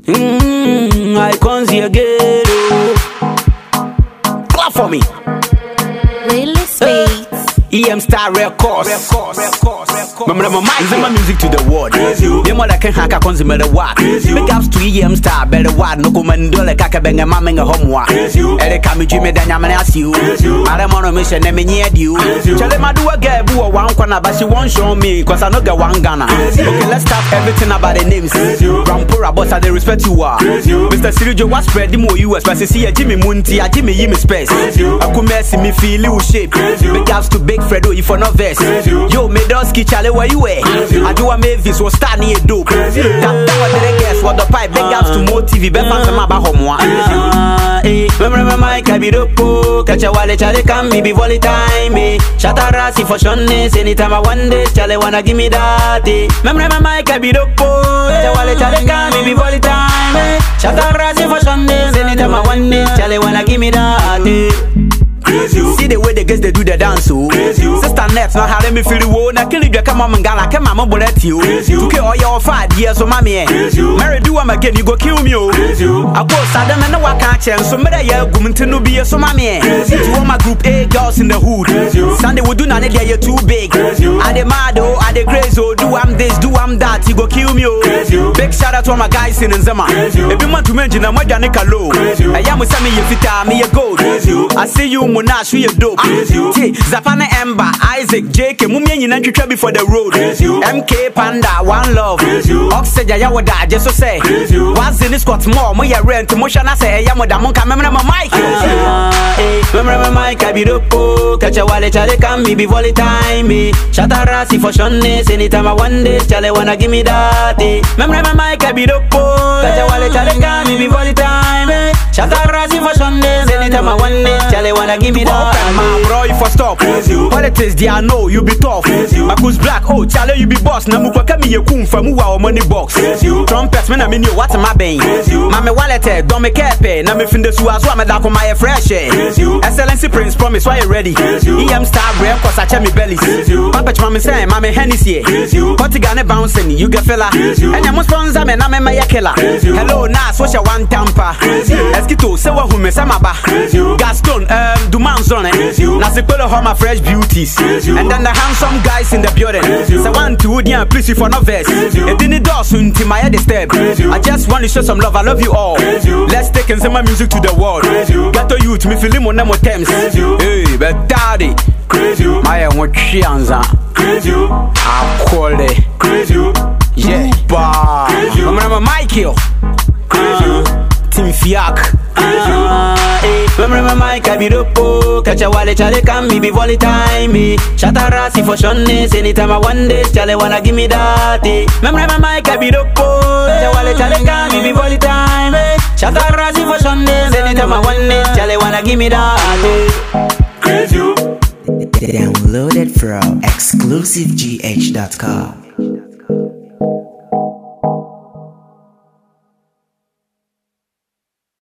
Icons again. Clap for me. Really Speeds. EM Star Records. Remember my mic, send my music to the world. You more like a hacker consumer the what. Big ups to EM Star, better what no commando like a bang and mamming a homework. Eric come to me, then I'm gonna ask you. I don't want to mission them in you. Tell them I do a guy who one corner, but she won't show me, cause I know get one Ghana. Okay, let's start everything about the names. Rampura, boss, I respect you are. Mr. Sirijo, what spread the more US, but see a Jimmy Munti, a Jimmy Yimi Space. I could mess me feel you shape. Big ups to Big Fredo, if for no vest. Yo, Medoski, Charlie, where you at? I do a Mavis, was starting a dope. That what the guess, what the pipe, big ups to more TV, best fans from about home. Remember my mic, I be dope. Catch a wallet, Charlie, come, me be volley time. Shatarasi for shonnes, anytime I want this, Charlie, wanna give me that. Remember my mic, I be dope. Catch a wallet, Charlie, come, me be volley time. Shatarasi for shonnes, anytime I want this, Charlie, wanna give me that. See the way the girls they do the dance, so Sister Nets not how let me feel the woe. Now can you come on and gala come on bullet you. You can all your 5 years so mommy. Mary do am again, you go kill me. I go Saddam and no one can't change. So many year woman to no be so mommy. You want my group A girls in the hood. Sunday we do not need you too big. I the mad I the crazy do I'm this, do I'm that, you go kill me. Big shout out to all my guys in Zema. If you want to mention I'm what Janica low. I am with me if it me a gold. I see you Monash, we a dope. Zapana Ember, Isaac, Jake, Mummy, and you try before the road. MK Panda, One Love. Oxygen, Yawada, just to say. Once in this got more, my rent, motion, I say, Yamoda, Monka, remember my mic. Remember my mic, I be dope. Catch a wallet, Charlie, come, me be volley time. Shatarasi for shonnes, anytime I want this, Charlie, wanna give me that. Remember my mic, I be dope. Catch a wallet, Charlie, come, me be volley time. Shatarasi for shonnes, anytime I want this, Charlie, wanna give me that. My bro, if I stop, politics, they I know you be tough. Marcus Black, oh, Charlie, you be boss. Namuka kami ye kum from our money box. Trumpets, man, I mean you, what's my bane? Mame wallet, don't make kepe. Na me fin the suas, wa me da ko my fresh. Excellency Prince promise, why you ready? EM Star rare, cause I check me bellies. Papa mama say, mame Hennessy. Potigane bouncing, you get fella. And you must sponsor me, na me my killer. Hello, Nas, what's your one tamper? Eskito, say what who me samaba. Gaston, do man's on it. Now see all my fresh beauties. And then the handsome guys in the building. So 1, 2, yeah, please for no verse. It didn't do soon to my head step. I just want to show some love, I love you all. Let's take and send my music to the world. Get to you to me feeling more than temps. Hey, but daddy. My own chianza. I call it. Yeah, I'm Michael. Tim Fiak. Remember my mic, I be dope. Catch a wallet, Charlie, come, me be volley time. Shatarasi for shonnes, anytime I want this, Charlie, wanna give me that. Remember my mic, I be dope. Catch a wallet, Charlie, come, me be volley time. Shatarasi for shonnes, anytime I want this, Charlie, wanna give me that. Downloaded from exclusivegh.com.